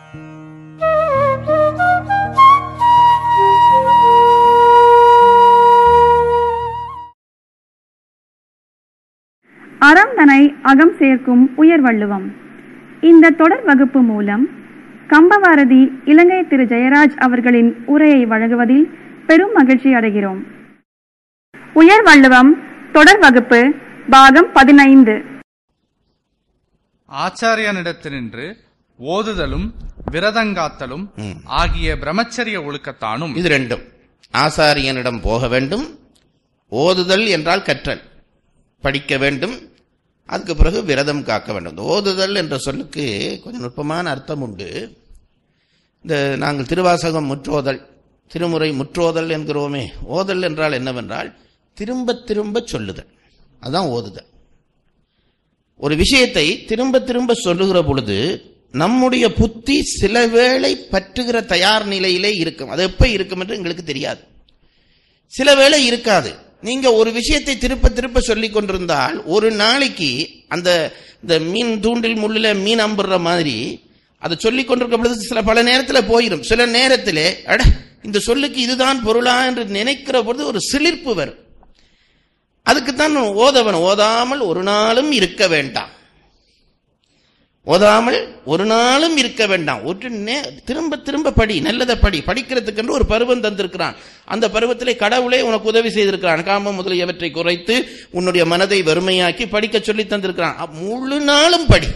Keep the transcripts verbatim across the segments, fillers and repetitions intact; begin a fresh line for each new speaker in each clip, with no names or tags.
அறம் தனை அகம் சேர்க்கும் உயர் வள்ளுவம். இந்த தொடர் வகுப்பு மூலம் கம்பவாரதி இலங்கை திரு ஜெயராஜ் அவர்களின் உரையை வழங்குவதில் பெரும் மகிழ்ச்சி அடைகிறோம். உயர் வள்ளுவம் தொடர் வகுப்பு பாகம் பதினைந்து.
ஆச்சாரியனிடத்தினின்று ஓதுதலும் விரதங்காத்தலும் ஆகிய பிரம்மச்சரிய ஒழுக்கத்தானும்.
இது ரெண்டும் ஆசாரியனிடம் போக வேண்டும். ஓதுதல் என்றால் கற்றல், படிக்க வேண்டும். அதுக்கு பிறகு விரதம் காக்க வேண்டும். ஓதுதல் என்ற சொல்லுக்கு கொஞ்சம் நுட்பமான அர்த்தம் உண்டு. இந்த நாங்கள் திருவாசகம் முற்றோதல், திருமுறை முற்றோதல் என்கிறோமே, ஓதல் என்றால் என்னவென்றால் திரும்ப திரும்ப சொல்லுதல், அதுதான் ஓதுதல். ஒரு விஷயத்தை திரும்ப திரும்ப சொல்லுகிற பொழுது நம்முடைய புத்தி சில வேளை பற்றுகிற தயார் நிலையிலே இருக்கும். அது எப்ப இருக்கும் என்று எங்களுக்கு தெரியாது. சில வேளை இருக்காது. நீங்க ஒரு விஷயத்தை திருப்ப திருப்ப சொல்லிக் கொண்டிருந்தால் ஒரு நாளைக்கு அந்த இந்த மீன் தூண்டில் முள்ளில மீன் அம்புற மாதிரி அதை சொல்லிக் கொண்டிருக்க பொழுது சில பல நேரத்தில் போயிடும். சில நேரத்திலே அட இந்த சொல்லுக்கு இதுதான் பொருளா என்று நினைக்கிற பொழுது ஒரு சிலிர்ப்பு வரும். அதுக்குத்தான் ஓதவன் ஓதாமல் ஒரு நாளும் இருக்க வேண்டாம். ஓதாமல் ஒரு நாளும் இருக்க வேண்டாம். ஒரு திரும்ப திரும்ப படி, நல்லதை படி. படிக்கிறதுக்கு என்று ஒரு பருவம் தந்திருக்கிறான். அந்த பருவத்திலே கடவுளே உனக்கு உதவி செய்திருக்கிறான். காமம் முதலியவற்றை குறைத்து உன்னுடைய மனதை வறுமையாக்கி படிக்க சொல்லி தந்திருக்கிறான். முழு நாளும் படி.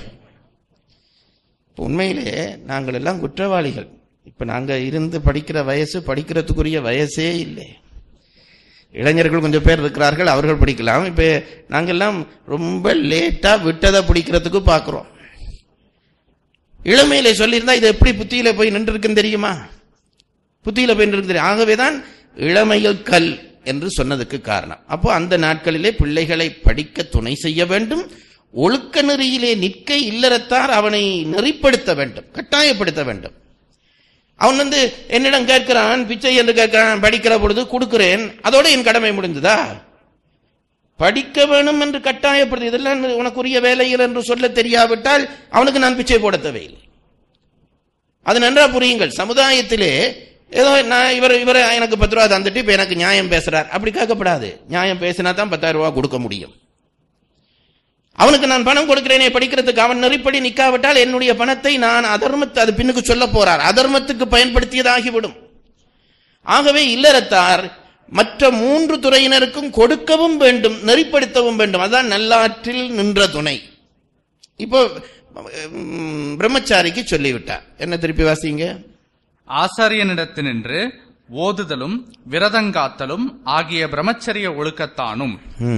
உண்மையிலே நாங்கள் எல்லாம் குற்றவாளிகள். இப்ப நாங்க இருந்து படிக்கிற வயசு படிக்கிறதுக்குரிய வயசே இல்லை. இளைஞர்கள் கொஞ்சம் பேர் இருக்கிறார்கள், அவர்கள் படிக்கலாம். இப்ப நாங்கெல்லாம் ரொம்ப லேட்டா விட்டதை பிடிக்கிறதுக்கு பாக்குறோம். இளமையில சொல்லியிருந்தா இது எப்படி புத்தியில போய் நின்று இருக்குன்னு தெரியுமா? புத்தியில போய் நின்று தெரியும். ஆகவேதான் இளமையில் கல் என்று சொன்னதுக்கு காரணம். அப்போ அந்த நாட்களிலே பிள்ளைகளை படிக்க துணை செய்ய வேண்டும். ஒழுக்க நெறியிலே நிற்க இல்லறத்தார் அவனை நெறிப்படுத்த வேண்டும், கட்டாயப்படுத்த வேண்டும். அவன் வந்து என்னிடம் கேட்கிறான், பிச்சை என்று கேட்கிறான், படிக்கிற பொழுது கொடுக்கிறேன், அதோட என் கடமை முடிந்ததா? படிக்க வேணும் என்று கட்டாயப்படுது. இதெல்லாம் உனக்குரிய வேலைகள் என்று சொல்ல தெரியாவிட்டால் அவனுக்கு நான் பிச்சை போட தேவையில்லை. அது நன்றா புரியுங்கள். சமுதாயத்திலே ஏதோ நான் இவர் இவரை எனக்கு பத்து ரூபா தந்துட்டு இப்ப எனக்கு நியாயம் பேசுறார் அப்படி கேட்கப்படாது. நியாயம் பேசினா தான் பத்தாயிரம் ரூபாய் கொடுக்க முடியும். அவனுக்கு நான் பணம் கொடுக்கிறேனே படிக்கிறதுக்கு, அவன் நெறிப்படி நிக்காவிட்டால் என்னுடைய பணத்தை நான் அதர்மத்தை அது பின்னுக்கு சொல்ல போறார், அதர்மத்துக்கு பயன்படுத்தியதாகிவிடும். ஆகவே இல்லறத்தார் மற்ற மூன்று துறையினருக்கும் கொடுக்கவும் வேண்டும், நெறிப்படுத்தவும் வேண்டும். அதான் நல்லாற்றில் நின்ற துணை. இப்போ பிரம்மச்சாரிக்கு சொல்லிவிட்டார். என்ன திருப்பி வாசிங்க.
ஆசாரியனிடத்தினின்று ஓதுதலும் விரதங்காத்தலும் ஆகிய பிரம்மச்சரிய ஒழுக்கத்தானும்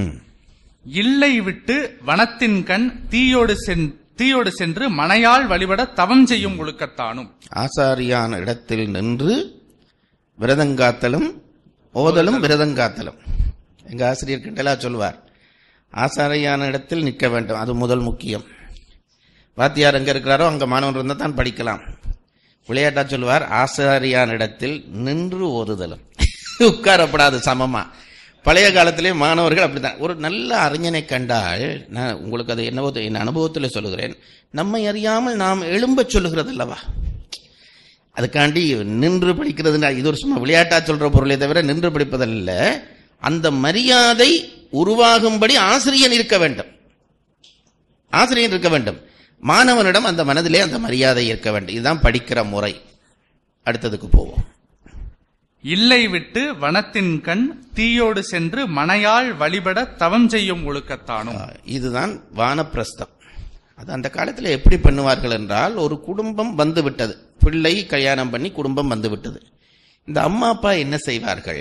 இல்லை விட்டு வனத்தின் கண் தீயோடு தீயோடு சென்று மனையால் வழிபட தவம் செய்யும் ஒழுக்கத்தானும்.
ஆசாரியான இடத்தில் நின்று விரதங்காத்தலும் ஓதலும் விரதங்காத்தலும். எங்க ஆசிரியர் கிண்டலா சொல்வார், ஆசாரியான இடத்தில் நிற்க வேண்டும், அது முதல் முக்கியம். வாத்தியார் எங்க இருக்கிறாரோ அங்க மாணவன் இருந்தால் தான் படிக்கலாம். விளையாட்டா சொல்வார், ஆசாரியான இடத்தில் நின்று ஓதுதலும். உட்காரப்படாது சமமா. பழைய காலத்திலே மாணவர்கள் அப்படித்தான். ஒரு நல்ல அறிஞனை கண்டால், நான் உங்களுக்கு அது என்னவோ என் அனுபவத்தில் சொல்லுகிறேன், நம்மை அறியாமல் நாம் எழும்ப சொல்லுகிறது அல்லவா, அதுக்காண்டி நின்று படிக்கிறது இது ஒரு சும்மா விளையாட்டா சொல்ற பொருளை தவிர நின்று படிப்பதல்ல. அந்த மரியாதை உருவாகும்படி ஆசிரியன் இருக்க வேண்டும். ஆசிரியன் இருக்க வேண்டும். மாணவனிடம் அந்த மனதிலே அந்த மரியாதை இருக்க வேண்டும். இதுதான் படிக்கிற முறை. அடுத்ததுக்கு போவோம்.
இல்லை விட்டு வனத்தின் கண் தீயோடு சென்று மனையால் வழிபட தவம் செய்யும் ஒழுக்கத்தானும்.
இதுதான் வானப்பிரஸ்தம். அது அந்த காலத்தில் எப்படி பண்ணுவார்கள் என்றால், ஒரு குடும்பம் வந்து விட்டது, பிள்ளை கல்யாணம் பண்ணி குடும்பம் வந்து விட்டது. இந்த அம்மா அப்பா என்ன செய்வார்கள்,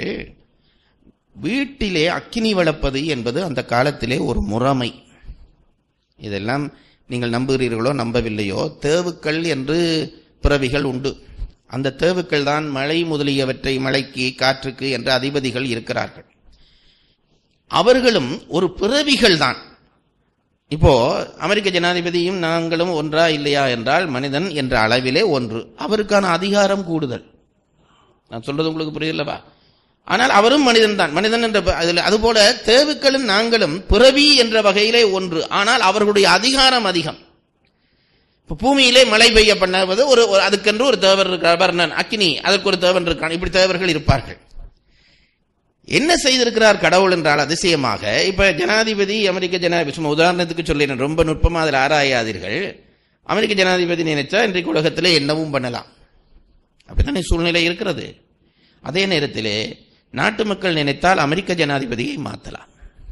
வீட்டிலே அக்கினி வளர்ப்பது என்பது அந்த காலத்திலே ஒரு முறைமை. இதெல்லாம் நீங்கள் நம்புகிறீர்களோ நம்பவில்லையோ, தேவுக்கள் என்று பிறவிகள் உண்டு. அந்த தேவுக்கள் தான் மழை முதலியவற்றை, மழைக்கு காற்றுக்கு என்ற அதிபதிகள் இருக்கிறார்கள். அவர்களும் ஒரு பிறவிகள் தான். இப்போ அமெரிக்க ஜனாதிபதியும் நாங்களும் ஒன்றா இல்லையா என்றால், மனிதன் என்ற அளவிலே ஒன்று. அவருக்கான அதிகாரம் கூடுதல். நான் சொல்றது உங்களுக்கு புரியலவா? ஆனால் அவரும் மனிதன் தான். மனிதன் என்ற அதுபோல தேவுக்களும் நாங்களும் பிறவி என்ற வகையிலே ஒன்று. ஆனால் அவர்களுடைய அதிகாரம் அதிகம். இப்ப பூமியிலே மழை பெய்ய பண்ணுவது ஒரு அதுக்கென்று ஒரு தேவர் இருக்கிறார், அக்கினி, அதற்கு ஒரு தேவன் இருக்கான். இப்படி தேவர்கள் இருப்பார்கள். என்ன செய்திருக்கிறார் கடவுள் என்றால் அதிசயமாக, இப்ப ஜனாதிபதி அமெரிக்க ஜனாதிபதி, உதாரணத்துக்கு சொல்லிடுறேன், ரொம்ப நுட்பமா அதில் ஆராயாதீர்கள். அமெரிக்க ஜனாதிபதி நினைச்சா இன்றைக்கு உலகத்திலே என்னவும் பண்ணலாம், அப்படித்தானே சூழ்நிலை இருக்கிறது. அதே நேரத்திலே நாட்டு மக்கள் நினைத்தால் அமெரிக்க ஜனாதிபதியை மாற்றலாம்.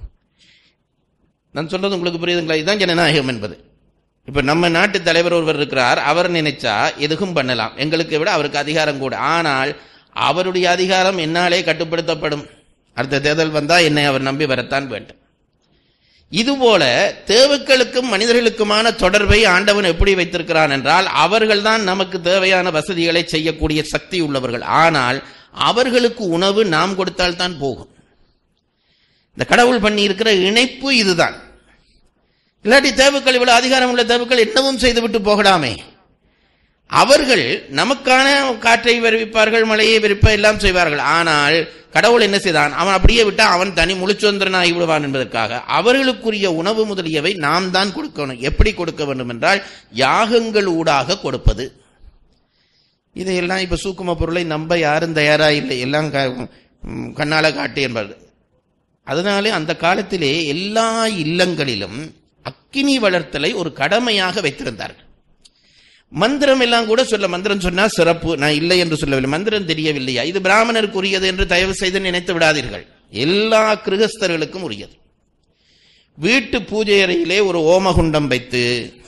நான் சொல்றது உங்களுக்கு புரியுதுங்களா? இதுதான் ஜனநாயகம் என்பது. இப்ப நம்ம நாட்டு தலைவர் ஒருவர் இருக்கிறார், அவர் நினைச்சா எதுவும் பண்ணலாம், எங்களுக்கு விட அவருக்கு அதிகாரம் கூட. ஆனால் அவருடைய அதிகாரம் என்னாலே கட்டுப்படுத்தப்படும். அடுத்த தேர்தல் வந்தா என்னை அவர் நம்பி வரத்தான் வேண்டும். இதுபோல தேவர்களுக்கும் மனிதர்களுக்குமான தொடர்பை ஆண்டவன் எப்படி வைத்திருக்கிறான் என்றால், அவர்கள்தான் நமக்கு தேவையான வசதிகளை செய்யக்கூடிய சக்தி உள்ளவர்கள். ஆனால் அவர்களுக்கு உணவு நாம் கொடுத்தால் தான் போகும். இந்த கடவுள் பண்ணி இருக்கிற இணைப்பு இதுதான். இல்லாட்டி தேவக்கள், இவ்வளவு அதிகாரம் உள்ள தேவக்கள் என்னவும் செய்துவிட்டு போகலாமே. அவர்கள் நமக்கான காற்றை விரிவிப்பார்கள், மழையை விரிப்ப எல்லாம் செய்வார்கள். ஆனால் கடவுள் என்ன செய்தான்? அவன் அப்படியே விட்டா அவன் தனி முழுச்சொந்திரனாகி விடுவான் என்பதற்காக அவர்களுக்குரிய உணவு முதலியவை நாம் தான் கொடுக்கணும். எப்படி கொடுக்க வேண்டும் என்றால் யாகங்கள் ஊடாக கொடுப்பது. இதையெல்லாம் இப்ப சூக்கும பொருளை நம்ப யாரும் தயாரா இல்லை, எல்லாம் கண்ணால காட்டு என்பது. அதனாலே அந்த காலத்திலே எல்லா இல்லங்களிலும் அக்கினி வளர்த்தலை ஒரு கடமையாக வைத்திருந்தார்கள். மந்திரம் எல்லாம் கூட சொல்ல, மந்திரம் சொன்னா சிறப்பு, நான் இல்லை என்று சொல்லவில்லை. மந்திரம் தெரியவில்லையா, இது பிராமணருக்கு உரியது என்று தயவு செய்து நினைத்து விடாதீர்கள். எல்லா கிருகஸ்தர்களுக்கும் உரியது. வீட்டு பூஜை அறையிலே ஒரு ஓமகுண்டம் வைத்து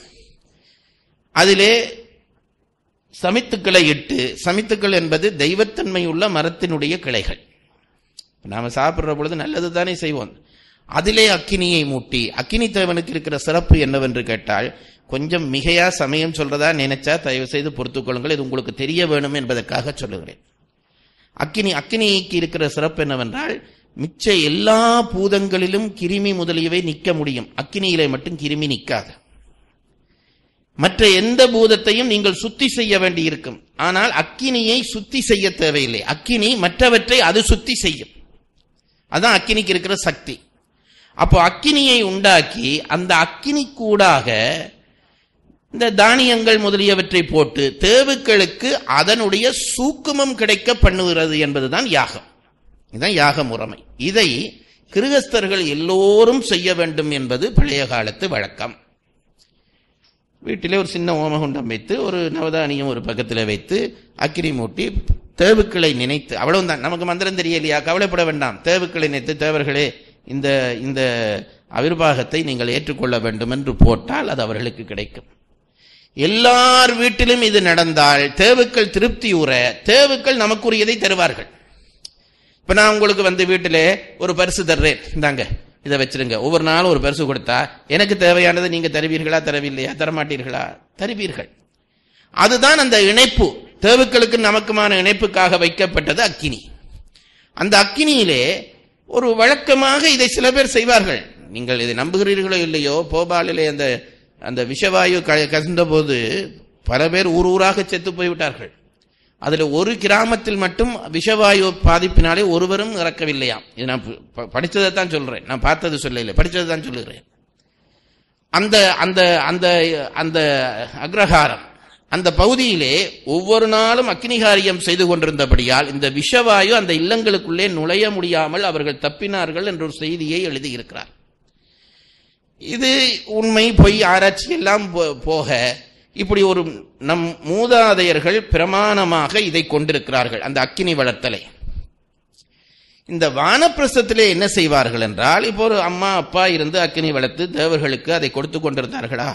அதிலே சமித்துக்களை இட்டு, சமித்துக்கள் என்பது தெய்வத்தன்மை உள்ள மரத்தினுடைய கிளைகள், நாம சாப்பிடுற பொழுது நல்லது தானே செய்வோம். அதிலே அக்கினியை மூட்டி, அக்கினி தேவனுக்கு இருக்கிற சிறப்பு என்னவென்று கேட்டால், கொஞ்சம் மிகையா சமயம் சொல்றதா நினைச்சா தயவு செய்து பொறுத்துக் கொள்ளுங்கள், இது உங்களுக்கு தெரிய வேணும் என்பதற்காக சொல்லுகிறேன். அக்கினி அக்கினிக்கு இருக்கிற சிறப்பு என்னவென்றால், மிச்ச எல்லா பூதங்களிலும் கிருமி முதலியவை நிற்க முடியும், அக்கினியிலே மட்டும் கிருமி நிற்காது. மற்ற எந்த பூதத்தையும் நீங்கள் சுத்தி செய்ய வேண்டி இருக்கும், ஆனால் அக்கினியை சுத்தி செய்ய தேவையில்லை. அக்கினி மற்றவற்றை அது சுத்தி செய்யும். அதான் அக்கினிக்கு இருக்கிற சக்தி. அப்போ அக்கினியை உண்டாக்கி அந்த அக்கினி கூடாக இந்த தானியங்கள் முதலியவற்றை போட்டு தேவுக்களுக்கு அதனுடைய சூக்குமம் கிடைக்க பண்ணுகிறது என்பதுதான் யாகம். இதுதான் யாக முறைமை. இதை கிருகஸ்தர்கள் எல்லோரும் செய்ய வேண்டும் என்பது பழைய காலத்து வழக்கம். வீட்டிலே ஒரு சின்ன ஓமகுண்டம் வைத்து ஒரு நவதானியம் ஒரு பக்கத்தில் வைத்து அக்கினி மூட்டி தேவுக்களை நினைத்து, அவ்வளவுதான். நமக்கு மந்திரம் தெரியலையா, கவலைப்பட வேண்டாம். தேவுக்களை நினைத்து, தேவர்களே இந்த இந்த அவிர்வாகத்தை நீங்கள் ஏற்றுக்கொள்ள வேண்டும் என்று போட்டால் அது அவர்களுக்கு கிடைக்கும். எல்லார் வீட்டிலும் இது நடந்தால் தேவுக்கள் திருப்தி உற தேவுக்கள் நமக்குரியதை தருவார்கள். இப்ப நான் உங்களுக்கு வந்து வீட்டிலே ஒரு பரிசு தர்றேன், இந்தாங்க இதை வச்சிருங்க, ஒவ்வொரு நாளும் ஒரு பரிசு கொடுத்தா எனக்கு தேவையானதை நீங்க தருவீர்களா, தரவில்லையா, தரமாட்டீர்களா? தருவீர்கள். அதுதான் அந்த இணைப்பு. தேவுக்களுக்கு நமக்குமான இணைப்புக்காக வைக்கப்பட்டது அக்கினி. அந்த அக்கினியிலே ஒரு வழக்கமாக இதை சில பேர் செய்வார்கள். நீங்கள் இதை நம்புகிறீர்களோ இல்லையோ, போபாலிலே அந்த அந்த விஷவாயு கசிந்த போது பல பேர் ஊர் ஊராக செத்து போய்விட்டார்கள். அதுல ஒரு கிராமத்தில் மட்டும் விஷவாயு பாதிப்பினாலே ஒருவரும் இறக்கவில்லையாம். இது நான் படித்ததை தான் சொல்றேன், நான் பார்த்தது சொல்லல, படித்ததை தான் சொல்லுகிறேன். அந்த அந்த அந்த அந்த அக்ரஹாரம் அந்த பகுதியிலே ஒவ்வொரு நாளும் அக்னிகாரியம் செய்து கொண்டிருந்தபடியால் இந்த விஷவாயு அந்த இல்லங்களுக்குள்ளே நுழைய முடியாமல் அவர்கள் தப்பினார்கள் என்ற ஒரு செய்தியை எழுதியிருக்கிறார். இது உண்மை பொய் ஆராய்ச்சி எல்லாம் போக இப்படி ஒரு நம் மூதாதையர்கள் பிரமாணமாக இதை கொண்டிருக்கிறார்கள், அந்த அக்கினி வளர்த்தலை. இந்த வானப்பிரஸ்தத்திலே என்ன செய்வார்கள் என்றால், இப்போ ஒரு அம்மா அப்பா இருந்து அக்கினி வளர்த்து தேவர்களுக்கு அதை கொடுத்து கொண்டிருந்தார்களா?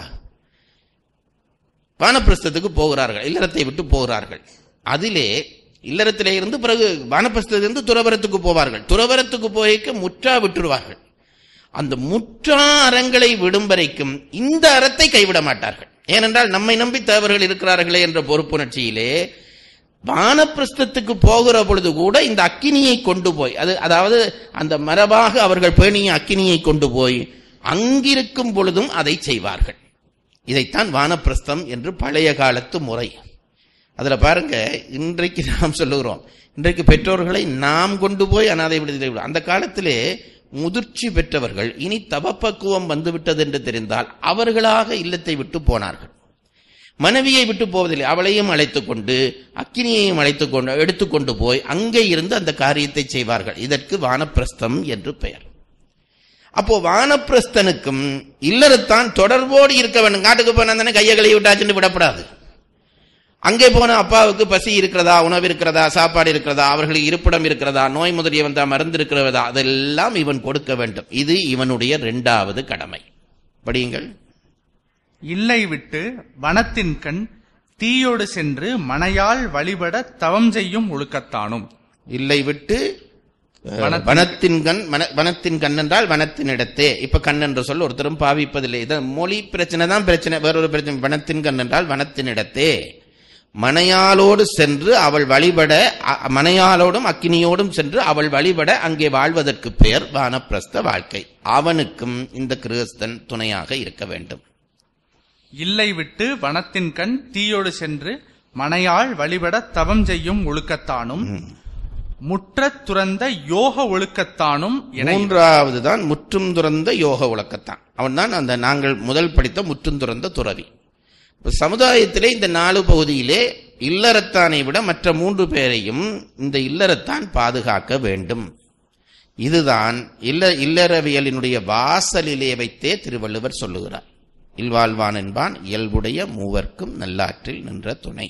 வானப்பிரஸ்தத்துக்கு போகிறார்கள், இல்லறத்தை விட்டு போகிறார்கள். அதிலே இல்லறத்திலே இருந்து பிறகு வானப்பிரஸ்தத்திலிருந்து துறவரத்துக்கு போவார்கள். துறவரத்துக்கு போய்க்க முற்றா விட்டுருவார்கள். அந்த முற்றா அறங்களை விடும் வரைக்கும் இந்த அறத்தை கைவிட மாட்டார்கள். ஏனென்றால் நம்மை நம்பி தேவர்கள் இருக்கிறார்களே என்ற பொறுப்புணர்ச்சியிலே வானப்பிரஸ்தத்துக்கு போகிற பொழுது கூட இந்த அக்கினியை கொண்டு போய், அது அதாவது அந்த மரபாக அவர்கள் பேணிய அக்கினியை கொண்டு போய் அங்கிருக்கும் பொழுதும் அதை செய்வார்கள். இதைத்தான் வானப்பிரஸ்தம் என்று பழைய காலத்து முறை. அதுல பாருங்க, இன்றைக்கு நாம் சொல்லுகிறோம், இன்றைக்கு பெற்றோர்களை நாம் கொண்டு போய் அனாதை விடுதலை. அந்த காலத்திலே முதிர்ச்சி பெற்றவர்கள் இனி தவப்பக்குவம் வந்துவிட்டது என்று தெரிந்தால் அவர்களாக இல்லத்தை விட்டு போனார்கள். மனைவியை விட்டு போவதில்லை, அவளையும் அழைத்துக் கொண்டு அக்கினியையும் அழைத்துக் கொண்டு எடுத்துக்கொண்டு போய் அங்கே இருந்து அந்த காரியத்தை செய்வார்கள். இதற்கு வானப்பிரஸ்தம் என்று பெயர். அப்போ வானப்பிரஸ்தனுக்கும் இல்லறத்தான் தொடர்போடு இருக்க வேண்டும். காட்டுக்கு போனா தானே கையை கழுவி விட்டாச்சுன்னு விடப்படாது. அங்கே போன அப்பாவுக்கு பசி இருக்கிறதா, உணவு இருக்கிறதா, சாப்பாடு இருக்கிறதா, அவர்களுக்கு இருப்பிடம் இருக்கிறதா, நோய் முதலிய வந்தா மருந்து இருக்கிறதா, அதெல்லாம் இவன் கொடுக்க வேண்டும். இது இவனுடைய இரண்டாவது கடமை. படியுங்கள்.
இல்லை விட்டு வனத்தின் கண் தீயோடு சென்று மனையால் வழிபட தவம் செய்யும் ஒழுக்கத்தானும்.
இல்லை விட்டு வனத்தின் கண், வனத்தின் கண் என்றால் வனத்தின் இடத்தே. இப்ப கண் என்ற சொல் ஒருத்தரும் பாவிப்பதில்லை. இது மொழி பிரச்சனை தான் பிரச்சனை, வேறொரு பிரச்சனை. வனத்தின் கண் என்றால் வனத்தின் இடத்தே மனையாளோடு சென்று அவள் வழிபட, மனையாளோடும் அக்கினியோடும் சென்று அவள் வழிபட அங்கே வாழ்வதற்கு பெயர் வானப்பிரஸ்த வாழ்க்கை. அவனுக்கும் இந்த கிறிஸ்தன் துணையாக இருக்க வேண்டும்.
இல்லை விட்டு வனத்தின் கண் தீயோடு சென்று மனையாள் வழிபட தவம் செய்யும் ஒழுக்கத்தானும் முற்ற துறந்த யோக ஒழுக்கத்தானும்.
மூன்றாவது தான் முற்றும் துறந்த யோக ஒழுக்கத்தான். அவன் தான் அந்த நாங்கள் முதல் படித்த முற்றும் துறந்த துறவி. சமுதாயத்திலே இந்த நாலு பகுதியிலே இல்லறத்தானை விட மற்ற மூன்று பேரையும் இந்த இல்லறத்தான் பாதுகாக்க வேண்டும். இதுதான் இல்ல இல்லறவியலினுடைய வாசலிலே வைத்தே திருவள்ளுவர் சொல்லுகிறார். இல்வாழ்வான் என்பான் இயல்புடைய மூவர்க்கும் நல்லாற்றில் நின்ற துணை.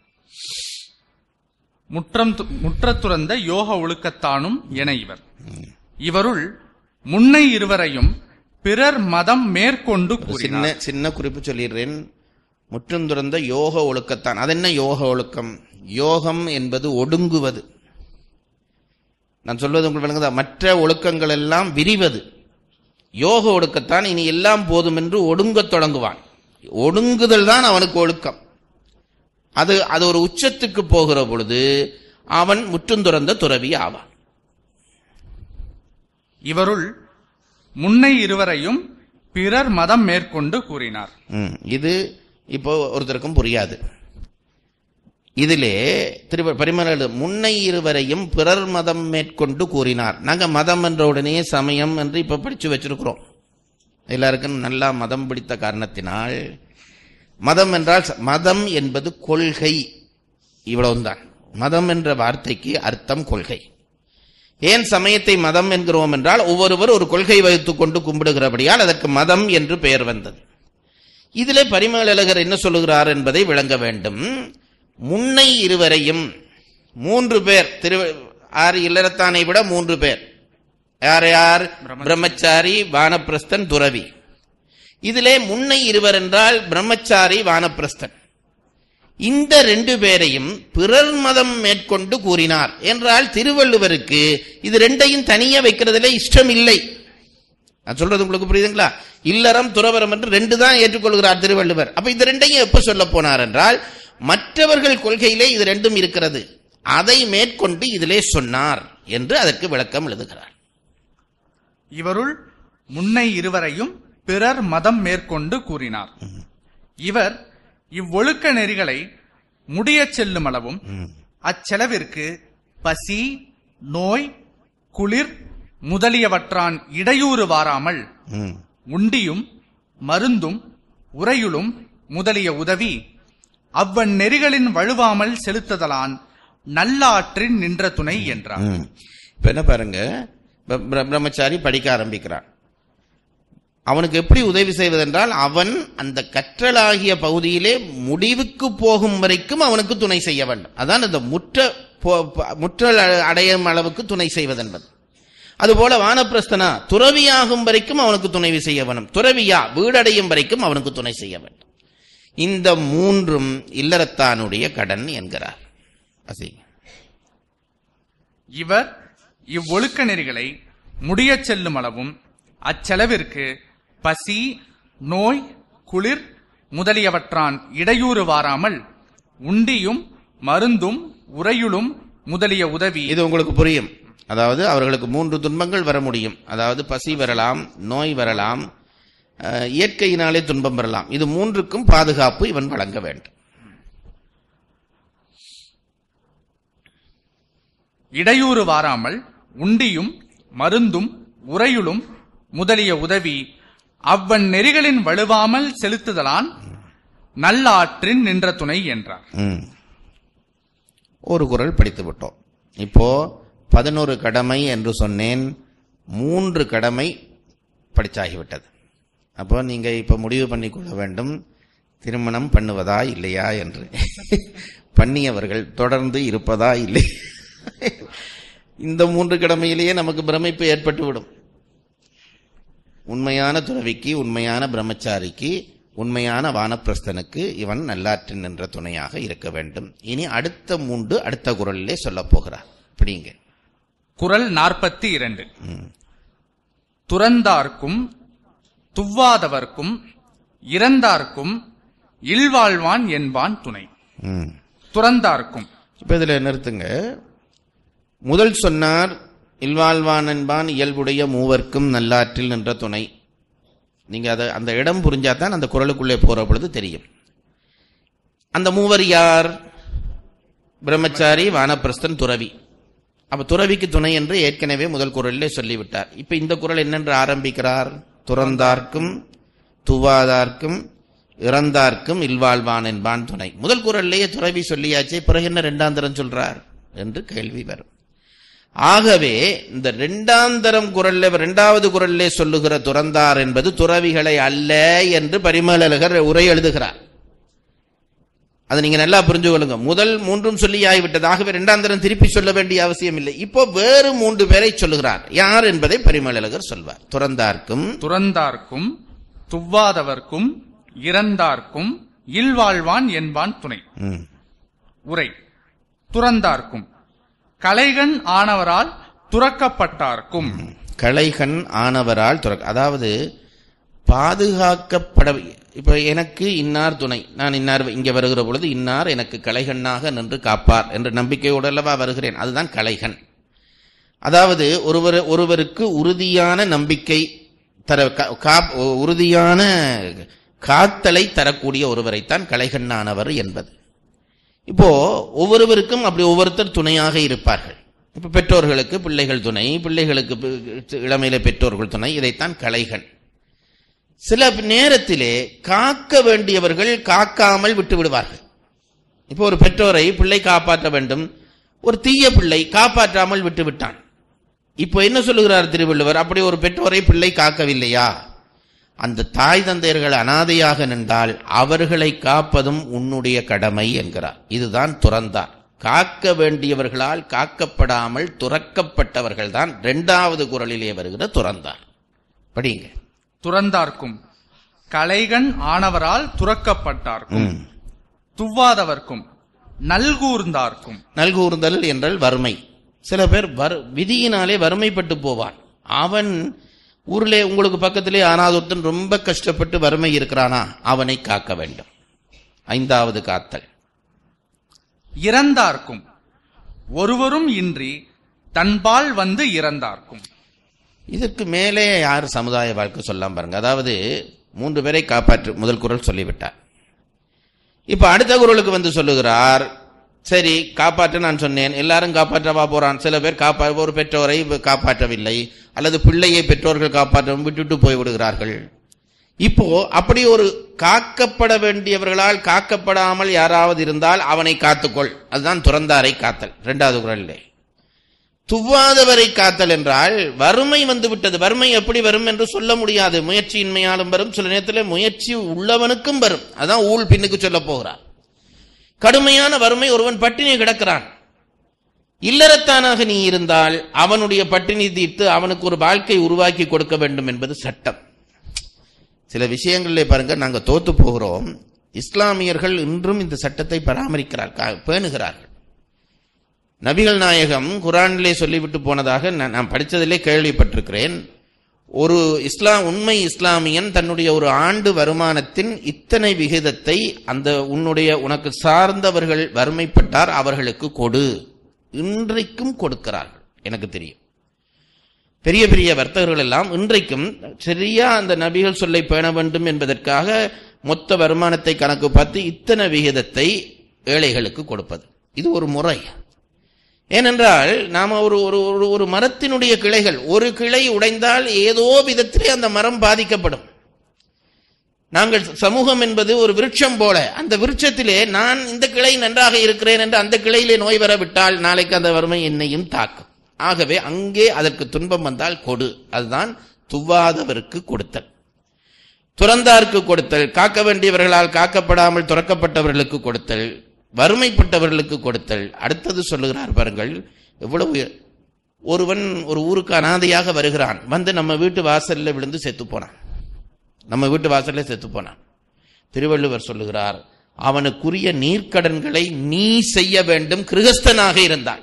முற்றம் முற்ற துறந்த யோக ஒழுக்கத்தானும் என இவர். இவருள் முன்னை இருவரையும் பிறர் மதம் மேற்கொண்டு
சின்ன சின்ன குறிப்பு சொல்லிடுறேன். முற்றும் துறந்த யோக ஒழுக்கத்தான். அது என்ன யோக ஒழுக்கம்? யோகம் என்பது ஒடுங்குவது. நான் சொல்வது உங்களுக்கு விளங்குதா? மற்ற ஒழுக்கங்கள் எல்லாம் விரிவது. யோக ஒழுக்கத்தான் இனி எல்லாம் போதும் என்று ஒடுங்கத் தொடங்குவான். ஒடுங்குதல் தான் அவனுக்கு ஒழுக்கம். அது அது ஒரு உச்சத்துக்கு போகிற பொழுது அவன் முற்றும் துறந்த துறவி ஆவான்.
இவருள் முன்னை இருவரையும் பிறர் மதம் மேற்கொண்டு கூறினார்.
இது இப்போ ஒருத்தருக்கும் புரியாது. இதிலே திரு பரிமள முன்னை இருவரையும் பிறர் மதம் மேற்கொண்டு கூறினார். நாங்க மதம் என்ற உடனே சமயம் என்று இப்ப படிச்சு வச்சிருக்கிறோம். எல்லாருக்கும் நல்லா மதம் பிடித்த காரணத்தினால் மதம் என்றால் மதம் என்பது கொள்கை, இவ்வளவுதான். மதம் என்ற வார்த்தைக்கு அர்த்தம் கொள்கை. ஏன் சமயத்தை மதம் என்கிறோம் என்றால் ஒவ்வொருவர் ஒரு கொள்கை வகுத்துக் கொண்டு கும்பிடுகிறபடியால் அதற்கு மதம் என்று பெயர் வந்தது. இதிலே பரிமேலழகர் என்ன சொல்லுகிறார் என்பதை விளங்க வேண்டும். முன்னை இருவரையும் மூன்று பேர், திரு ஆறு இல்லறத்தானை விட மூன்று பேர். யார் யார்? பிரம்மச்சாரி, வானப்பிரஸ்தன், துறவி. இதிலே முன்னை இருவர் என்றால் பிரம்மச்சாரி, வானப்பிரஸ்தன். இந்த ரெண்டு பேரையும் பிறர் மதம் மேற்கொண்டு கூறினார் என்றால் திருவள்ளுவருக்கு இது ரெண்டையும் தனியா வைக்கிறதுல இஷ்டம் இல்லை. நான் சொல்றது உங்களுக்கு புரியுதுங்களா? இல்லறம் துறவரம் என்று ரெண்டு தான் ஏற்றுக்கொள்கிறார் திருவள்ளுவர். அப்ப இந்த ரெண்டையும் எப்ப சொல்ல போனார் என்றால் மற்றவர்கள் கொள்கையிலே இது ரெண்டும் இருக்கிறது, அதை மேற்கொண்டு இதிலே சொன்னார் என்று அதற்கு விளக்கம் எழுதுகிறார்.
இவருள் முன்னை இருவரையும் பிறர் மதம் மேற்கொண்டு கூறினார். இவர் இவ்வொழுக்க நெறிகளை முடிய செல்லும் அளவும் அச்செலவிற்கு பசி, நோய், குளிர் முதலியவற்றான் இடையூறு வாராமல் உண்டியும் மருந்தும் உறையுளும் முதலிய உதவி அவ்வன் நெறிகளின் வழுவாமல் செலுத்துதலான் நல்லாற்றின் நின்ற துணை என்றார்.
இப்ப என்ன பாருங்க, பிரம்மச்சாரி படிக்க ஆரம்பிக்கிறான். அவனுக்கு எப்படி உதவி செய்வதென்றால் அவன் அந்த கற்றலாகிய பகுதியிலே முடிவுக்கு போகும் வரைக்கும் அவனுக்கு துணை செய்ய வேண்டும். அதான் இந்த முற்ற முற்றல் அடையும் அளவுக்கு துணை செய்வதென்பது. அதுபோல வானப்பிரஸ்தனா துறவியாகும் வரைக்கும் அவனுக்கு துணைவி செய்ய வேண்டும், துறவியா வீடடையும் வரைக்கும் அவனுக்கு துணை செய்ய வேண்டும். இந்த மூன்றும் இல்லறத்தானுடைய கடன் என்கிறார்.
இவர் இவ்வொழுக்க நெறிகளை முடிய செல்லும் அளவும் அச்செலவிற்கு பசி, நோய், குளிர் முதலியவற்றான் இடையூறு வாராமல் உண்டியும் மருந்தும் உறையுளும் முதலிய உதவி.
இது உங்களுக்கு புரியும். அதாவது அவர்களுக்கு மூன்று துன்பங்கள் வர முடியும். அதாவது பசி வரலாம், நோய் வரலாம், இயற்கையினாலே துன்பம் வரலாம். இது மூன்றுக்கும் பாதுகாப்பு இவன் வழங்க வேண்டும்.
இடையூறு வாராமல் உண்டியும் மருந்தும் உறையுளும் முதலிய உதவி அவ்வன் நெறிகளின் வலுவாமல் செலுத்துதலான் நல்லாற்றின் நின்ற துணை என்றார்.
ஒரு குறள் படித்து விட்டோம். இப்போ பதினோரு கடமை என்று சொன்னேன், மூன்று கடமை படிச்சாகிவிட்டது. அப்போ நீங்க இப்ப முடிவு பண்ணிக்கொள்ள வேண்டும், திருமணம் பண்ணுவதா இல்லையா என்று. பண்ணியவர்கள் தொடர்ந்து இருப்பதா இல்லை. இந்த மூன்று கடமையிலேயே நமக்கு பிரமிப்பு ஏற்பட்டுவிடும். உண்மையான துறவிக்கு, உண்மையான பிரம்மச்சாரிக்கு, உண்மையான வானப்பிரஸ்தனுக்கு இவன் நல்லாற்றின் என்ற துணையாக இருக்க வேண்டும். இனி அடுத்த மூன்று அடுத்த குறளிலே சொல்ல போகிறார். பிடிங்க.
குறள் நாற்பத்தி இரண்டு. துறந்தார்க்கும் துவ்வாதவர்க்கும் இறந்தார்க்கும் இல்வாழ்வான் என்பான் துணை. துறந்தார்க்கும். இப்ப
இதுல நிறுத்துங்க. முதல் சொன்னார் இல்வாழ்வான் என்பான் இயல்புடைய மூவர்க்கும் நல்லாற்றில் நின்ற துணை. நீங்க அதை அந்த இடம் புரிஞ்சாதான் அந்த குறளுக்குள்ளே போற பொழுது தெரியும். அந்த மூவர் யார்? பிரம்மச்சாரி, வானப்பிரஸ்தன், துறவி. அப்ப துறவிக்கு துணை என்று ஏற்கனவே முதல் குறளிலே சொல்லிவிட்டார். இப்ப இந்த குறள் என்னென்று ஆரம்பிக்கிறார்? துறந்தார்க்கும் துவாதார்க்கும் இறந்தார்க்கும் இல்வாழ்வான் என்பான் துணை. முதல் குறளிலேயே துறவி சொல்லியாச்சே, பிறகு என்ன இரண்டாந்தரம் சொல்றார் என்று கேள்வி வரும். ஆகவே இந்த இரண்டாந்தரம் குறள்ல இரண்டாவது குறளிலே சொல்லுகிற துறந்தார் என்பது துறவிகளை அல்ல என்று பரிமேலழகர் உரை எழுதுகிறார். அதை நீங்க நல்லா புரிஞ்சு கொள்ளுங்க. முதல் மூன்றும் சொல்லி ஆகிவிட்டது. ஆகவே இரண்டாந்தரம் திருப்பி சொல்ல வேண்டிய அவசியம் இல்லை. இப்போ வேறு மூன்று பேரை சொல்லுகிறார். யார் என்பதை பரிமேலழகர் சொல்வார். துறந்தார்க்கும்
துறந்தார்க்கும் துவ்வாதவர்க்கும் இறந்தார்க்கும் இல்வாழ்வான் என்பான் துணை. உரை. துறந்தார்க்கும் கலைகண் ஆனவரால் துறக்கப்பட்டார்க்கும்.
கலைகண் ஆனவரால் துறக்க, அதாவது பாதுகாக்கப்பட. இப்ப எனக்கு இன்னார் துணை, நான் இன்னார் இங்க வருகிற பொழுது இன்னார் எனக்கு கலைகண்ணாக நின்று காப்பார் என்ற நம்பிக்கையோடு அல்லவா வருகிறேன். அதுதான் கலைகண். அதாவது ஒருவர் ஒருவருக்கு உறுதியான நம்பிக்கை தர, உறுதியான காத்தலை தரக்கூடிய ஒருவரைத்தான் கலைகண்ணானவர் என்பது. இப்போ ஒவ்வொருவருக்கும் அப்படி ஒவ்வொருத்தர் துணையாக இருப்பார்கள். இப்ப பெற்றோர்களுக்கு பிள்ளைகள் துணை, பிள்ளைகளுக்கு இளமையில பெற்றோர்கள் துணை, இதைத்தான் கலைகண். சில நேரத்திலே காக்க வேண்டியவர்கள் காக்காமல் விட்டு விடுவார்கள். இப்போ ஒரு பெற்றோரை பிள்ளை காப்பாற்ற வேண்டும், ஒரு தீய பிள்ளை காப்பாற்றாமல் விட்டு விட்டான். இப்போ என்ன சொல்லுகிறார் திருவள்ளுவர்? அப்படி ஒரு பெற்றோரை பிள்ளை காக்கவில்லையா, அந்த தாய் தந்தையர்கள் அனாதையாக நின்றால் அவர்களை காப்பதும் உன்னுடைய கடமை என்கிறார். இதுதான் துறந்தார். காக்க வேண்டியவர்களால் காக்கப்படாமல் துறக்கப்பட்டவர்கள் தான் இரண்டாவது குறளிலே வருகிற துறந்தார். படிங்க.
துறந்தார்க்கும் கலைகண் ஆனவரால் துறக்கப்பட்டார்க்கும் துவ்வாதவர்க்கும் நல்கூர்ந்தார்க்கும்.
நல்கூர்ந்தல் என்றால் வறுமை. சில பேர் விதியினாலே வறுமைப்பட்டு போவான். அவன் ஊரிலே உங்களுக்கு பக்கத்திலே அனாதொருத்தன் ரொம்ப கஷ்டப்பட்டு வறுமை இருக்கிறானா, அவனை காக்க வேண்டும். ஐந்தாவது காத்தல்.
இறந்தார்க்கும் ஒருவரும் இன்றி தன்பால் வந்து இறந்தார்க்கும்.
இதற்கு மேலே யார் சமுதாய வாழ்க்கை சொல்லாம் பாருங்க. அதாவது மூன்று பேரை காப்பாற்று முதல் குறள் சொல்லிவிட்டார். இப்ப அடுத்த குறளுக்கு வந்து சொல்லுகிறார், சரி காப்பாற்ற நான் சொன்னேன், எல்லாரும் காப்பாற்றவா போறான். சில பேர் காப்பா ஒரு பெற்றோரை காப்பாற்றவில்லை, அல்லது பிள்ளையை பெற்றோர்கள் காப்பாற்ற விட்டுட்டு போய்விடுகிறார்கள். இப்போ அப்படி ஒரு காக்கப்பட வேண்டியவர்களால் காக்கப்படாமல் யாராவது இருந்தால் அவனை காத்துக்கொள். அதுதான் துறந்தாரை காத்தல் இரண்டாவது குறளிலே. துவ்வாதவரை காத்தல் என்றால் வறுமை வந்து விட்டது. வறுமை எப்படி வரும் என்று சொல்ல முடியாது. முயற்சியின்மையாலும் வரும், சில நேரத்தில் முயற்சி உள்ளவனுக்கும் வரும். அதான் ஊழ் பின்னுக்கு சொல்ல போகிறார். கடுமையான வறுமை, ஒருவன் பட்டினி கிடக்கிறான். இல்லறத்தானாக நீ இருந்தால் அவனுடைய பட்டினி தீர்த்து அவனுக்கு ஒரு வாழ்க்கை உருவாக்கி கொடுக்க வேண்டும் என்பது சட்டம். சில விஷயங்களிலே பாருங்க, நாங்க தோத்து போகிறோம். இஸ்லாமியர்கள் இன்றும் இந்த சட்டத்தை பராமரிக்கிறார்கள், பேணுகிறார்கள். நபிகள் நாயகம் குரானிலே சொல்லிவிட்டு போனதாக நான் படித்ததிலே கேள்விப்பட்டிருக்கிறேன். ஒரு இஸ்லாம் உண்மை இஸ்லாமியன் தன்னுடைய ஒரு ஆண்டு வருமானத்தின் இத்தனை விகிதத்தை அந்த உன்னுடைய உனக்கு சார்ந்தவர்கள் வறுமைப்பட்டார் அவர்களுக்கு கொடு. இன்றைக்கும் கொடுக்கிறார்கள். எனக்கு தெரியும் பெரிய பெரிய வர்த்தகர்கள் எல்லாம் இன்றைக்கும் சரியா அந்த நபிகள் சொல்லை பேண வேண்டும் என்பதற்காக மொத்த வருமானத்தை கணக்கு பார்த்து இத்தனை விகிதத்தை ஏழைகளுக்கு கொடுப்பது இது ஒரு முறை. ஏனென்றால் நாம ஒரு ஒரு ஒரு மரத்தினுடைய கிளைகள், ஒரு கிளை உடைந்தால் ஏதோ விதத்திலே அந்த மரம் பாதிக்கப்படும். நாங்கள் சமூகம் என்பது ஒரு விருட்சம் போல, அந்த விருட்சத்திலே நான் இந்த கிளை நன்றாக இருக்கிறேன் என்று அந்த கிளையிலே நோய் வர விட்டால் நாளைக்கு அந்த வறுமை என்னையும் தாக்கும். ஆகவே அங்கே அதற்கு துன்பம் வந்தால் கொடு. அதுதான் துவாதவருக்கு கொடுத்தல். துறந்தார்க்கு கொடுத்தல், காக்க வேண்டியவர்களால் காக்கப்படாமல் துறக்கப்பட்டவர்களுக்கு கொடுத்தல், வறுமைப்பட்டவர்களுக்கு கொடுத்தல். அடுத்தது சொல்லுகிறார் பாருங்கள், எவ்வளவு. ஒருவன் ஒரு ஊருக்கு அனாதையாக வருகிறான், வந்து நம்ம வீட்டு வாசல்ல விழுந்து செத்து போனான். நம்ம வீட்டு வாசல்ல செத்து போனான். திருவள்ளுவர் சொல்லுகிறார், அவனுக்குரிய நீர்க்கடன்களை நீ செய்ய வேண்டும். கிருகஸ்தனாக இருந்தால்,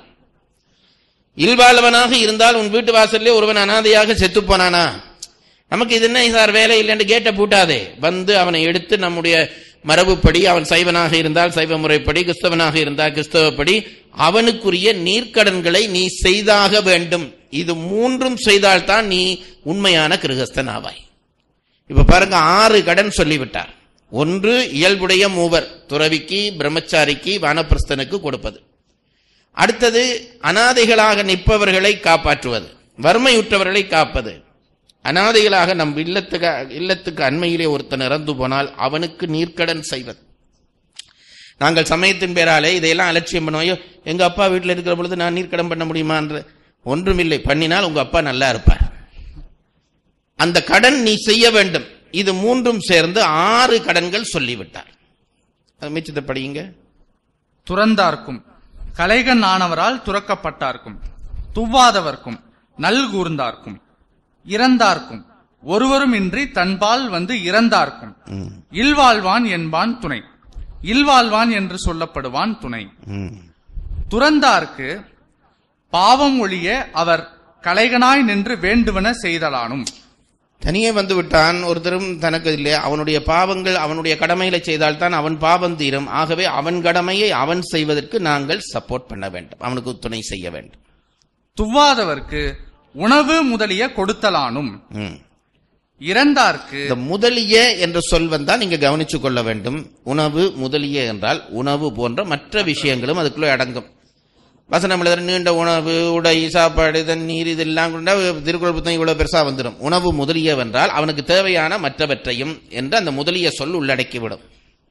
இல்வாழ்வனாக இருந்தால், உன் வீட்டு வாசல்ல ஒருவன் அனாதையாக செத்து போனானா, நமக்கு இது என்ன சார் வேலை இல்லைன்னு கேட்ட பூட்டாதே. வந்து அவனை எடுத்து நம்முடைய மரபுப்படி, அவன் சைவனாக இருந்தால் சைவ முறைப்படி, கிறிஸ்தவனாக இருந்தால் கிறிஸ்தவப்படி, அவனுக்குரிய நீர்க்கடன்களை நீ செய்தாக வேண்டும். இது மூன்றும் செய்தால்தான் நீ உண்மையான கிருகஸ்தன் ஆவாய். இப்ப பாருங்க, ஆறு கடன் சொல்லிவிட்டார். ஒன்று இயல்புடைய மூவர், துறவிக்கு, பிரம்மச்சாரிக்கு, வானப்பிரஸ்தனுக்கு கொடுப்பது. அடுத்தது அனாதைகளாக நிற்பவர்களை காப்பாற்றுவது, வறுமையுற்றவர்களை காப்பது. அனாதைகளாக நம் இல்லத்துக்கு இல்லத்துக்கு அண்மையிலே ஒருத்தன் இறந்து போனால் அவனுக்கு நீர்க்கடன் செய்வது. நாங்கள் சமயத்தின் பேராலே இதையெல்லாம் அலட்சியம் பண்ணுவோம். எங்க அப்பா வீட்டில் இருக்கிற பொழுது நான் நீர்க்கடன் பண்ண முடியுமா என்று. ஒன்றுமில்லை, பண்ணினால் உங்க அப்பா நல்லா இருப்பார். அந்த கடன் நீ செய்ய வேண்டும். இது மூன்றும் சேர்ந்து ஆறு கடன்கள் சொல்லிவிட்டார். மிச்சத்தை படியுங்க.
துறந்தார்க்கும், கலைகன் ஆனவரால் துறக்கப்பட்டார்க்கும், துவாதவர்க்கும், நல்கூர்ந்தார்க்கும், இறந்தார்க்கும், ஒருவரும் இன்றி தன்பால் வந்து இறந்தார்க்கும், இல்வாழ்வான் என்பான் துணை, இல்வாழ்வான் என்று சொல்லப்படுவான் துணை. துறந்தார்க்கு பாவம் ஒழிய அவர் கலைகனாய் நின்று வேண்டுவன செய்தலானும்.
தனியே வந்து விட்டான் ஒருத்தரும், தனக்கு இல்லை, அவனுடைய பாவங்கள் அவனுடைய கடமைகளை செய்தால்தான் அவன் பாவம் தீரும். ஆகவே அவன் கடமையை அவன் செய்வதற்கு நாங்கள் சப்போர்ட் பண்ண வேண்டும், அவனுக்கு துணை செய்ய வேண்டும்.
துவாதவர்க்கு உணவு முதலிய கொடுத்தலானும். இறந்தார்க்கு,
இந்த முதலிய என்ற சொல் வந்தால் நீங்க கவனிச்சுக் கொள்ள வேண்டும். உணவு முதலிய என்றால் உணவு போன்ற மற்ற விஷயங்களும் அதுக்குள்ளே அடங்கும். வசனம் எழுதுற நீண்ட உணவு, உடை, சாப்பாடு, தண்ணீர், இதெல்லாம் திருக்குறள் புத்தகம் இவ்வளவு பெருசா வந்துடும். உணவு முதலிய வென்றால் அவனுக்கு தேவையான மற்றவற்றையும் என்று அந்த முதலிய சொல் உள்ளடக்கிவிடும்.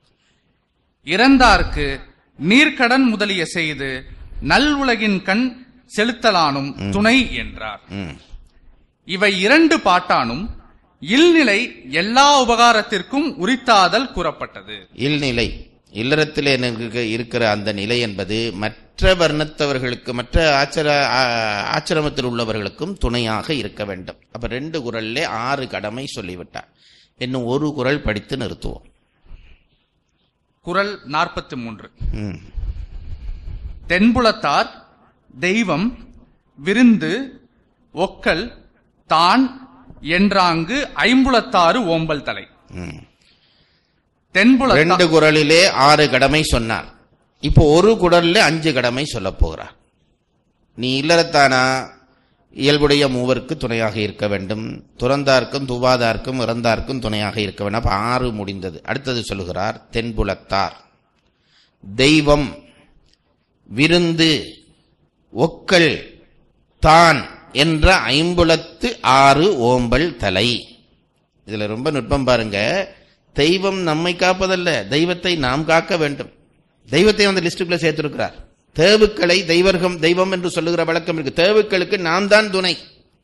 இறந்தார்க்கு நீர்க்கடன் முதலிய செய்து நல் உலகின் கண் செலுத்தலானும் துணை என்றார். இவை இரண்டு பாட்டானும் இல்நிலை எல்லா உபகாரத்திற்கும் உரித்தாதல் கூறப்பட்டது.
இல்நிலை, இல்லறத்திலே இருக்கிற அந்த நிலை என்பது மற்ற வர்ணத்தவர்களுக்கு, மற்ற ஆச்சர ஆச்சிரமத்தில் உள்ளவர்களுக்கும் துணையாக இருக்க வேண்டும். அப்ப ரெண்டு குறள்ல ஆறு கடமை சொல்லிவிட்டார். இன்னும் ஒரு குறள் படித்து நிறுத்துவோம்.
குறள் நாற்பத்தி மூன்று. தென்புலத்தார் தெய்வம் விருந்து ஒக்கல் தான் என்றாங்கு ஐம்புலத்தாறு ஓம்பல் தலை. தென்புல
ரெண்டு குறளிலே ஆறு கடமை சொன்னார். இப்போ ஒரு குறளிலே அஞ்சு கடமை சொல்ல போகிறார். நீ இல்லறத்தானா, இயல்புடைய மூவருக்கு துணையாக இருக்க வேண்டும். துறந்தார்க்கும் துவாதார்க்கும் இறந்தார்க்கும் துணையாக இருக்க வேண்டும். அப்ப ஆறு முடிந்தது. அடுத்தது சொல்லுகிறார், தென்புலத்தார் தெய்வம் விருந்து ஒக்கல் தான் என்ற ஐம்புலத்து ஆறு ஓம்பல் தலை. இதுல ரொம்ப நுட்பம் பாருங்க. தெய்வம் நம்மை காப்பதல்ல, தெய்வத்தை நாம் காக்க வேண்டும். தெய்வத்தை அந்த லிஸ்டுக்குள்ள சேர்த்திருக்கிறார். தேவுக்களை தெய்வர்கம் தெய்வம் என்று சொல்லுகிற வழக்கம் இருக்கு. தேவுக்களுக்கு நாம் தான் துணை.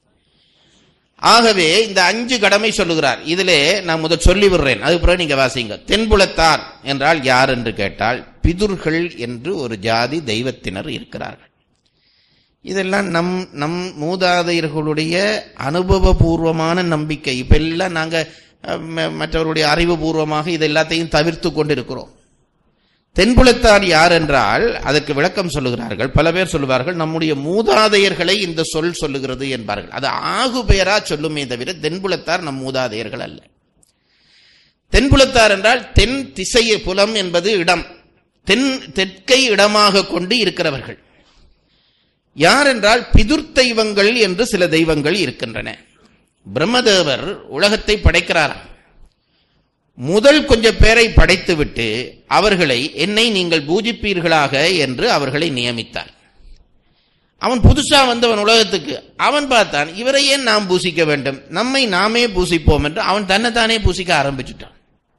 ஆகவே இந்த அஞ்சு கடமை சொல்லுகிறார். இதிலே நான் முதல் சொல்லி விடுறேன், அதுக்கு பிறகு நீங்க வாசிங்க. தென்புலத்தார் என்றால் யார் என்று கேட்டால், பிதுர்கள் என்று ஒரு ஜாதி தெய்வத்தினர் இருக்கிறார்கள். இதெல்லாம் நம் நம் மூதாதையர்களுடைய அனுபவபூர்வமான நம்பிக்கை. இப்ப எல்லாம் நாங்க மற்றவருடைய அறிவுபூர்வமாக இது எல்லாத்தையும் தவிர்த்து கொண்டிருக்கிறோம். தென்புலத்தார் யார் என்றால் அதற்கு விளக்கம் சொல்லுகிறார்கள். பல பேர் சொல்லுவார்கள், நம்முடைய மூதாதையர்களை இந்த சொல் சொல்லுகிறது என்பார்கள். அது ஆகு பெயரா சொல்லுமே தவிர தென்புலத்தார் நம் மூதாதையர்கள் அல்ல. தென்புலத்தார் என்றால் தென் திசை, புலம் என்பது இடம், தென் தெற்கை இடமாக கொண்டு இருக்கிறவர்கள். யார் என்றால் பிதுர் தெய்வங்கள் என்று சில தெய்வங்கள் இருக்கின்றன. பிரம்மதேவர் உலகத்தை படைக்கிறார். முதல் கொஞ்சம் பேரை படைத்துவிட்டு அவர்களை என்னை நீங்கள் பூஜிப்பீர்களாக என்று அவர்களை நியமித்தார். அவன் புதுசா வந்தவன் உலகத்துக்கு. அவன் பார்த்தான், இவரை ஏன் நாம் பூசிக்க வேண்டும், நம்மை நாமே பூசிப்போம் என்று அவன் தன்னைத்தானே பூசிக்க ஆரம்பிச்சுட்டான்.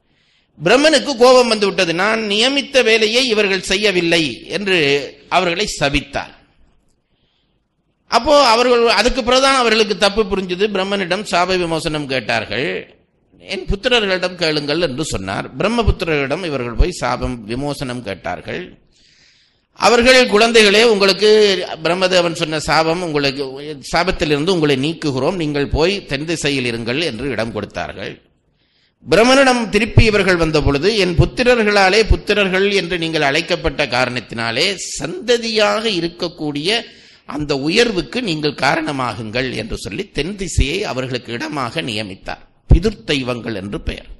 பிரம்மனுக்கு கோபம் வந்து விட்டது. நான் நியமித்த வேலையை இவர்கள் செய்யவில்லை என்று அவர்களை சபித்தார். அப்போ அவர்கள் அதுக்கு பிறகுதான் அவர்களுக்கு தப்பு புரிஞ்சது. பிரம்மனிடம் சாப விமோசனம் கேட்டார்கள். என் புத்திரர்களிடம் கேளுங்கள் என்று சொன்னார். பிரம்மபுத்திரர்களிடம் இவர்கள் போய் சாபம் விமோசனம் கேட்டார்கள். அவர்கள் குழந்தைகளே, உங்களுக்கு பிரம்மதேவன் சொன்ன சாபம், உங்களுக்கு சாபத்திலிருந்து உங்களை நீக்குகிறோம், நீங்கள் போய் தென் திசையில் இருங்கள் என்று இடம் கொடுத்தார்கள். பிரம்மனிடம் திருப்பி இவர்கள் வந்த பொழுது, என் புத்திரர்களாலே புத்திரர்கள் என்று நீங்கள் அழைக்கப்பட்ட காரணத்தினாலே சந்ததியாக இருக்கக்கூடிய அந்த உயர்வுக்கு நீங்கள் காரணமாகுங்கள் என்று சொல்லி தென் திசையை அவர்களுக்கு இடமாக நியமித்தார். பிதுர் தெய்வங்கள் என்று பெயர்.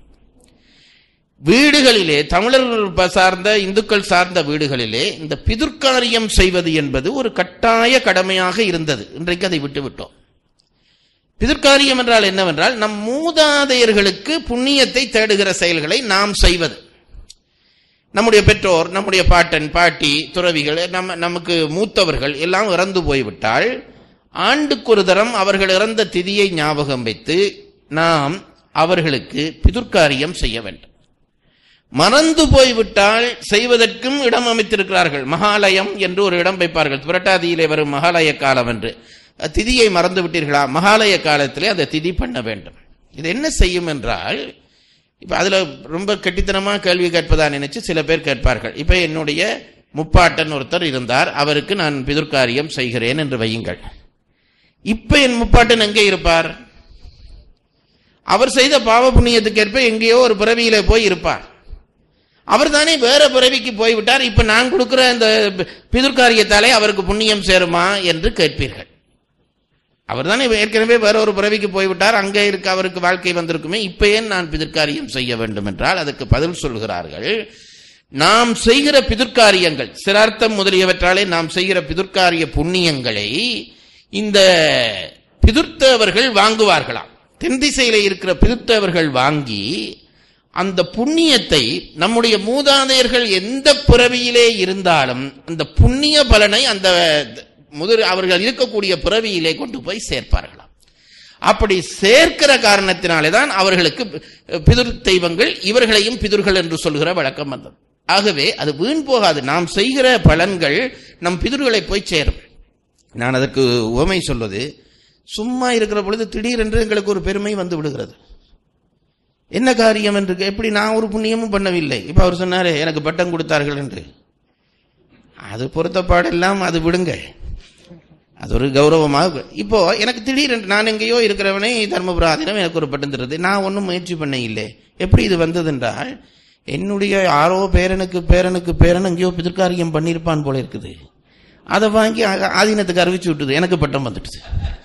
வீடுகளிலே, தமிழர்கள் சார்ந்த இந்துக்கள் சார்ந்த வீடுகளிலே இந்த பிதுர்காரியம் செய்வது என்பது ஒரு கட்டாய கடமையாக இருந்தது. இன்றைக்கு அதை விட்டுவிட்டோம். பிதுர்காரியம் என்றால் என்னவென்றால், நம் மூதாதையர்களுக்கு புண்ணியத்தை தேடுகிற செயல்களை நாம் செய்வது. நம்முடைய பெற்றோர், நம்முடைய பாட்டன் பாட்டி, துறவிகள், நம்ம நமக்கு மூத்தவர்கள் எல்லாம் இறந்து போய்விட்டால் ஆண்டுக்கு ஒரு தரம் அவர்கள் இறந்த திதியை ஞாபகம் வைத்து நாம் அவர்களுக்கு பிதுர்காரியம் செய்ய வேண்டும். மறந்து போய்விட்டால் செய்வதற்கும் இடம் அமைத்திருக்கிறார்கள். மகாலயம் என்று ஒரு இடம் வைப்பார்கள். புரட்டாதியிலே வரும் மகாலய காலம் என்று. திதியை மறந்து விட்டீர்களா, மகாலய காலத்திலே அந்த திதி பண்ண வேண்டும். இது என்ன செய்யும் என்றால், இப்ப அதுல ரொம்ப கெட்டித்தனமா கேள்வி கேட்பதா நினைச்சு சில பேர் கேட்பார்கள். இப்ப என்னுடைய முப்பாட்டன் ஒருத்தர் இருந்தார், அவருக்கு நான் பிதுர்காரியம் செய்கிறேன் என்று வையுங்கள். இப்ப என் முப்பாட்டன் எங்கே இருப்பார்? அவர் செய்த பாவ புண்ணியத்துக்கேற்ப எங்கேயோ ஒரு பிறவியில போய் இருப்பார். அவர் தானே வேற பிறவிக்கு போய்விட்டார். இப்ப நான் கொடுக்கிற இந்த பிதுர்காரியத்தாலே அவருக்கு புண்ணியம் சேருமா என்று கேட்பீர்கள். அவர் தானே ஏற்கனவே வேற ஒரு பிறவிக்கு போய்விட்டார், அங்கே இருக்க அவருக்கு வாழ்க்கை வந்திருக்குமே, இப்ப ஏன் நான் பிதுர்காரியம் செய்ய வேண்டும் என்றால் அதற்கு பதில் சொல்கிறார்கள். நாம் செய்கிற பிதுர்காரியங்கள், சிரார்த்தம் முதலியவற்றாலே நாம் செய்கிற பிதுர்காரிய புண்ணியங்களை இந்த பிதுர்த்தவர்கள் வாங்குவார்களாம். தென் திசையில இருக்கிற பிதுர்த்தவர்கள் வாங்கி அந்த புண்ணியத்தை நம்முடைய மூதாதையர்கள் எந்த பிறவியிலே இருந்தாலும் அந்த புண்ணிய பலனை அந்த முதல் அவர்கள் இருக்கக்கூடிய பிறவியிலே கொண்டு போய் சேர்ப்பார்களாம். அப்படி சேர்க்கிற காரணத்தினாலே தான் அவர்களுக்கு பிதுர் தெய்வங்கள், இவர்களையும் பிதுர்கள் என்று சொல்கிற வழக்கம் வந்தது. ஆகவே அது வீண் போகாது. நாம் செய்கிற பலன்கள் நம் பிதுர்களை போய் சேரும். நான் அதற்கு உவமை சொல்வது, சும்மா இருக்கிற பொழுது திடீரென்று எங்களுக்கு ஒரு பெருமை வந்து விடுகிறது. என்ன காரியம் என்று, எப்படி நான் ஒரு புண்ணியமும் பண்ணவில்லை, இப்ப அவர் சொன்னாரு எனக்கு பட்டம் கொடுத்தார்கள் என்று, அது பொருத்தப்பாடெல்லாம் அது விடுங்க, அது ஒரு கௌரவமாக. இப்போ எனக்கு திடீரென்று நான் எங்கேயோ இருக்கிறவனே தர்மபுராதினம் எனக்கு ஒரு பட்டம் தருது, நான் ஒன்றும் முயற்சி பண்ண இல்லை. எப்படி இது வந்தது என்றால், என்னுடைய ஆரோ பேரனுக்கு பேரனுக்கு பேரன் எங்கேயோ பிதுர்காரியம் பண்ணியிருப்பான் போல இருக்குது, அதை வாங்கி ஆதீனத்துக்கு அறிவிச்சு விட்டுது, எனக்கு பட்டம் வந்துடுது.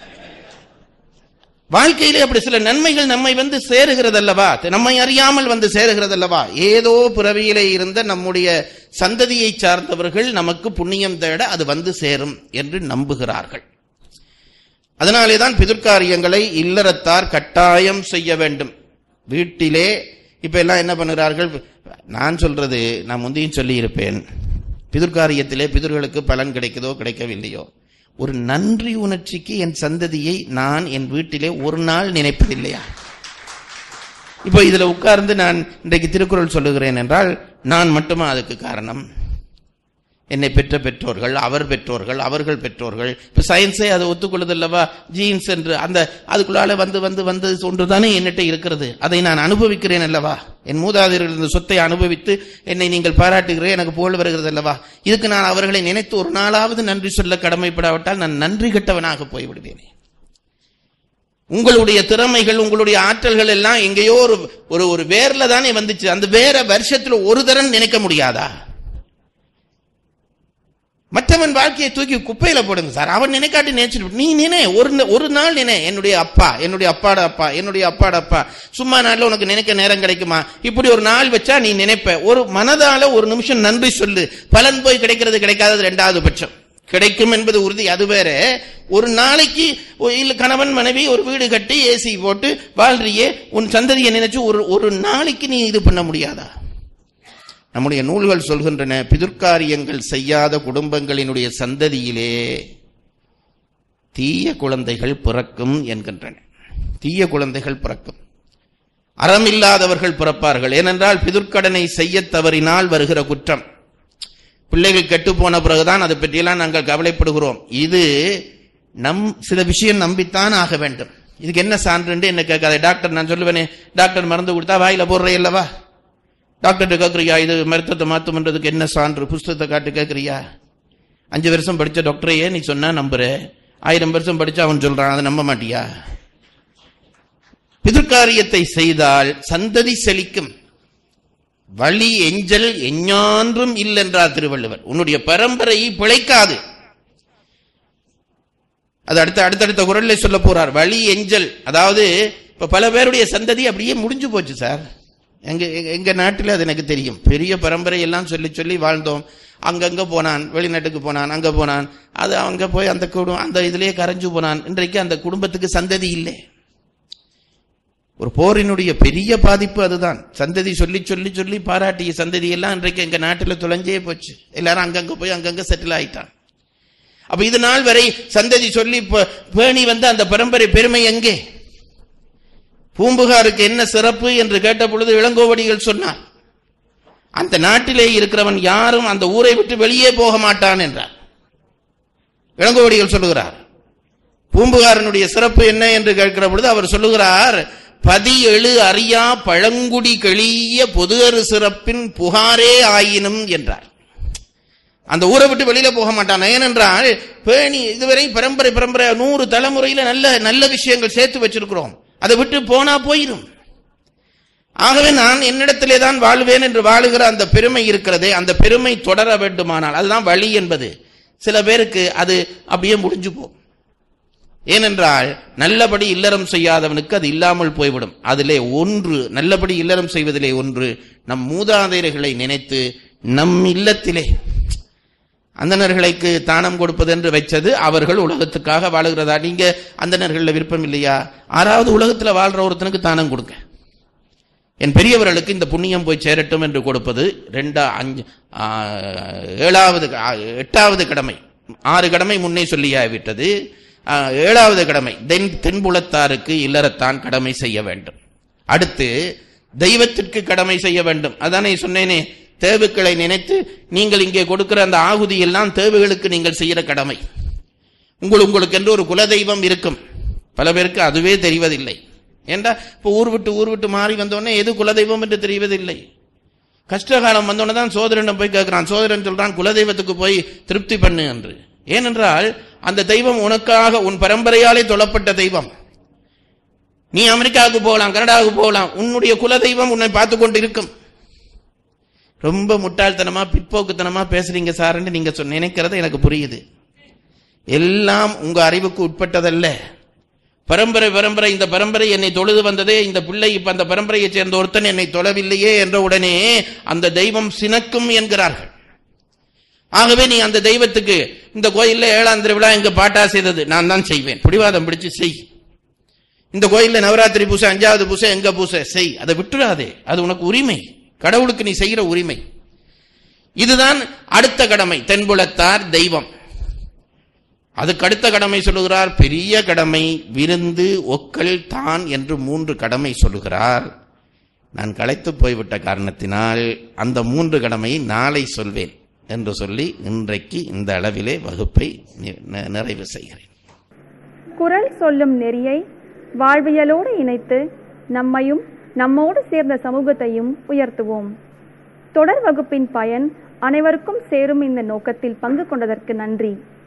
வாழ்க்கையிலே அப்படி சில நன்மைகள் நம்மை வந்து சேருகிறது அல்லவா, நம்மை அறியாமல் வந்து சேருகிறது அல்லவா. ஏதோ பிறவியிலே இருந்த நம்முடைய சந்ததியை சார்ந்தவர்கள் நமக்கு புண்ணியம் தேட அது வந்து சேரும் என்று நம்புகிறார்கள். அதனாலேதான் பிதுர்காரியங்களை இல்லறத்தார் கட்டாயம் செய்ய வேண்டும். வீட்டிலே இப்ப எல்லாம் என்ன பண்ணுகிறார்கள், நான் சொல்றது நான் முந்தையும் சொல்லி இருப்பேன், பிதுர்காரியத்திலே பிதுர்களுக்கு பலன் கிடைக்குதோ கிடைக்கவில்லையோ, ஒரு நன்றி உணர்ச்சிக்கு என் சந்ததியை நான் என் வீட்டிலே ஒரு நாள் நினைப்பதில்லையா? இப்போ இதுல உட்கார்ந்து நான் இன்றைக்கு திருக்குறள் சொல்லுகிறேன் என்றால் நான் மட்டுமா அதுக்கு காரணம்? என்னை பெற்ற பெற்றோர்கள், அவர் பெற்றோர்கள், அவர்கள் பெற்றோர்கள். இப்ப சயின்ஸே அதை ஒத்துக்கொள்ளுது அல்லவா, ஜீன்ஸ் என்று அந்த அதுக்குள்ளால வந்து வந்து வந்து ஒன்றுதானே என்னிட்ட இருக்கிறது, அதை நான் அனுபவிக்கிறேன் அல்லவா. என் மூதாதையர்கள் இந்த சொத்தை அனுபவித்து என்னை நீங்கள் பாராட்டுகிறேன், எனக்கு புகழ் வருகிறது அல்லவா. இதுக்கு நான் அவர்களை நினைத்து ஒரு நாளாவது நன்றி சொல்ல கடமைப்படாவிட்டால் நான் நன்றி கெட்டவனாக போய்விடுவேனே. உங்களுடைய திறமைகள், உங்களுடைய ஆற்றல்கள் எல்லாம் எங்கேயோ ஒரு ஒரு வேர்ல தானே வந்துச்சு, அந்த வேற வருஷத்துல ஒரு தரம் நினைக்க முடியாதா? மற்றவன் வாழ்க்கையை தூக்கி குப்பையில போடுங்க சார், அவன் நினைக்காட்டி நினைச்சிட்டு நீ நினை, ஒரு ஒரு நாள் நினை, என்னுடைய அப்பா, என்னுடைய அப்பாட அப்பா, என்னுடைய அப்பாட அப்பா, சும்மா நாள்ல உனக்கு நினைக்க நேரம் கிடைக்குமா? இப்படி ஒரு நாள் வச்சா நீ நினைப்ப. ஒரு மனதால ஒரு நிமிஷம் நன்றி சொல்லு. பலன் போய் கிடைக்கிறது கிடைக்காதது ரெண்டாவது பட்சம், கிடைக்கும் என்பது உறுதி, அது வேற. ஒரு நாளைக்கு இல்ல கணவன் மனைவி ஒரு வீடு கட்டி ஏசி போட்டு வாழ்றியே, உன் சந்ததியை நினைச்சு ஒரு ஒரு நாளைக்கு நீ இது பண்ண முடியாதா? நம்முடைய நூல்கள் சொல்கின்றன, பிதுர்காரியங்கள் செய்யாத குடும்பங்களினுடைய சந்ததியிலே தீய குழந்தைகள் பிறக்கும் என்கின்றன. தீய குழந்தைகள் பிறக்கும். அறம் இல்லாதவர்கள் பிறப்பார்கள். ஏனென்றால் பிதுர்க்கடனை செய்ய தவறினால் வருகிற குற்றம். பிள்ளைகள் கெட்டு போன பிறகுதான் அதை பற்றியெல்லாம் நாங்கள் கவலைப்படுகிறோம். இது நம் சில விஷயம் நம்பித்தான் ஆக வேண்டும். இதுக்கு என்ன சான்று என்ன கேட்காத. டாக்டர் நான் சொல்லுவேனே, டாக்டர் மருந்து கொடுத்தா வாயில போடுறே இல்லவா, டாக்டர்கிட்ட கேட்கறியா இது மருத்துவத்தை மாத்தும்ன்றதுக்கு என்ன சான்று, புஸ்தகத்தை காட்டு கேட்கறியா? அஞ்சு வருஷம் படிச்ச டாக்டரையே நீ சொன்னா நம்புற, ஆயிரம் வருஷம் படிச்சா அவன் சொல்றான், அதை நம்ப மாட்டியா? பிதுர்காரியத்தை செய்தால் சந்ததி செழிக்கும். வழி எஞ்சல் எஞ்ஞான்றும் இல்லென்றார் திருவள்ளுவர். உன்னுடைய பரம்பரை பிழைக்காது. அது அடுத்த அடுத்தடுத்த குரல்ல சொல்ல போறார். வழி எஞ்சல், அதாவது இப்ப பல பேருடைய சந்ததி அப்படியே முடிஞ்சு போச்சு சார். எங்க எங்க நாட்டில் அது எனக்கு தெரியும். பெரிய பரம்பரை எல்லாம் சொல்லி சொல்லி வாழ்ந்தோம். அங்கங்க போனான், வெளிநாட்டுக்கு போனான், அங்க போனான், அது அங்க போய் அந்த குடும்பம் அந்த இதுலயே கரைஞ்சு போனான். இன்றைக்கு அந்த குடும்பத்துக்கு சந்ததி இல்லை. ஒரு போரினுடைய பெரிய பாதிப்பு அதுதான். சந்ததி சொல்லி சொல்லி சொல்லி பாராட்டிய சந்ததி எல்லாம் இன்றைக்கு எங்க நாட்டில் தொலைஞ்சே போச்சு. எல்லாரும் அங்கங்க போய் அங்கங்க செட்டில் ஆயிட்டான். அப்ப இது நாள் வரை சந்ததி சொல்லி பேணி வந்த அந்த பரம்பரை பெருமை எங்கே? பூம்புகாருக்கு என்ன சிறப்பு என்று கேட்ட பொழுது இளங்கோவடிகள் சொன்னார், அந்த நாட்டிலே இருக்கிறவன் யாரும் அந்த ஊரை விட்டு வெளியே போக மாட்டான் என்றார். இளங்கோவடிகள் சொல்லுகிறார். பூம்புகாரனுடைய சிறப்பு என்ன என்று கேட்கிற பொழுது அவர் சொல்லுகிறார், பதி எழு அறியா பழங்குடி கெளிய பொதுஅரு சிறப்பின் புகாரே ஆயினும் என்றார். அந்த ஊரை விட்டு வெளியில போக மாட்டான். ஏனென்றால் பேணி இதுவரை பரம்பரை பரம்பரை நூறு தலைமுறையில நல்ல நல்ல விஷயங்கள் சேர்த்து வச்சிருக்கிறோம். அதை விட்டு போனா போயிடும். ஆகவே நான் என்னிடத்திலே தான் வாழ்வேன் என்று வாழுகிற அந்த பெருமை இருக்கிறதே, அந்த பெருமை தொடர வேண்டுமானால் அதுதான் வழி என்பது. சில பேருக்கு அது அப்படியே முடிஞ்சு போகும். ஏனென்றால் நல்லபடி இல்லறம் செய்யாதவனுக்கு அது இல்லாமல் போய்விடும். அதிலே ஒன்று, நல்லபடி இல்லறம் செய்வதிலே ஒன்று, நம் மூதாதையர்களை நினைத்து நம் இல்லத்திலே அந்தணர்களுக்கு தானம் கொடுப்பது என்று வைச்சது. அவர்கள் உலகத்துக்காக வாழுகிறதா? நீங்க அந்தணர்கள் விருப்பம் இல்லையா? ஆறாவது உலகத்துல வாழ்ற ஒருத்தனுக்கு தானம் கொடுங்க. என் பெரியவர்களுக்கு இந்த புண்ணியம் போய் சேரட்டும் என்று கொடுப்பது ரெண்டா அஞ்சு ஏழாவது எட்டாவது கடமை. ஆறு கடமை முன்னே சொல்லியாவிட்டது. ஏழாவது கடமை தென் தென்புலத்தாருக்கு இல்லறத்தான் கடமை செய்ய வேண்டும். அடுத்து தெய்வத்திற்கு கடமை செய்ய வேண்டும். அதானே சொன்னேனே, தேவுக்களை நினைத்து நீங்கள் இங்கே கொடுக்கிற அந்த ஆகுதி எல்லாம் தேவுகளுக்கு நீங்கள் செய்கிற கடமை. உங்கள் உங்களுக்கு என்று ஒரு குலதெய்வம் இருக்கும். பல பேருக்கு அதுவே தெரிவதில்லை. ஏண்டா இப்ப ஊர் விட்டு ஊர் விட்டு மாறி வந்தோடனே எது குலதெய்வம் என்று தெரிவதில்லை. கஷ்டகாலம் வந்தோடனே தான் சோதரன் போய் கேட்கிறான். சோதரன் சொல்றான் குலதெய்வத்துக்கு போய் திருப்தி பண்ணு என்று. ஏனென்றால் அந்த தெய்வம் உனக்காக உன் பரம்பரையாலே தொழப்பட்ட தெய்வம். நீ அமெரிக்காவுக்கு போகலாம், கனடாவுக்கு போகலாம், உன்னுடைய குலதெய்வம் உன்னை பார்த்து கொண்டு இருக்கும். ரொம்ப முட்டாள்தனமா பிற்போக்குத்தனமா பேசுறீங்க சார் நீங்க நினைக்கிறது எனக்கு புரியுது. எல்லாம் உங்க அறிவுக்கு உட்பட்டதல்ல. பரம்பரை பரம்பரை இந்த பரம்பரை என்னை தொழுது வந்ததே, இந்த பிள்ளை இப்ப அந்த பரம்பரையை சேர்ந்த ஒருத்தன் என்னை தொழவில்லையே என்ற உடனே அந்த தெய்வம் சினக்கும் என்கிறார்கள். ஆகவே நீ அந்த தெய்வத்துக்கு இந்த கோயில்ல ஏழாம் திருவிழா எங்க பாட்டா செய்தது நான் தான் செய்வேன், பிடிவாதம் பிடிச்சு செய். இந்த கோயில்ல நவராத்திரி பூசை அஞ்சாவது பூசை எங்க பூசை செய், அதை விட்டுறாதே, அது உனக்கு உரிமை, கடவுளுக்கு நீ செய்கிற உரிமை. இதுதான் அடுத்த கடமை, தென்புலத்தார் தெய்வம். அதுக்கு அடுத்த கடமை சொல்லுகிறார், பெரிய கடமை விருந்து ஒக்கல் தான் என்று மூன்று கடமை சொல்லுகிறார். நான் களைத்து போய்விட்ட காரணத்தினால் அந்த மூன்று கடமையை நாளை சொல்வேன் என்று சொல்லி இன்றைக்கு இந்த அளவிலே வகுப்பை நிறைவு செய்கிறேன்.
குறள் சொல்லும் நெறியை வாழ்வியலோடு இணைத்து நம்மையும் நம்மோடு சேர்ந்த சமூகத்தையும் உயர்த்துவோம். தொடர் வகுப்பின் பயன் அனைவருக்கும் சேரும் இந்த நோக்கத்தில் பங்கு கொண்டதற்கு நன்றி.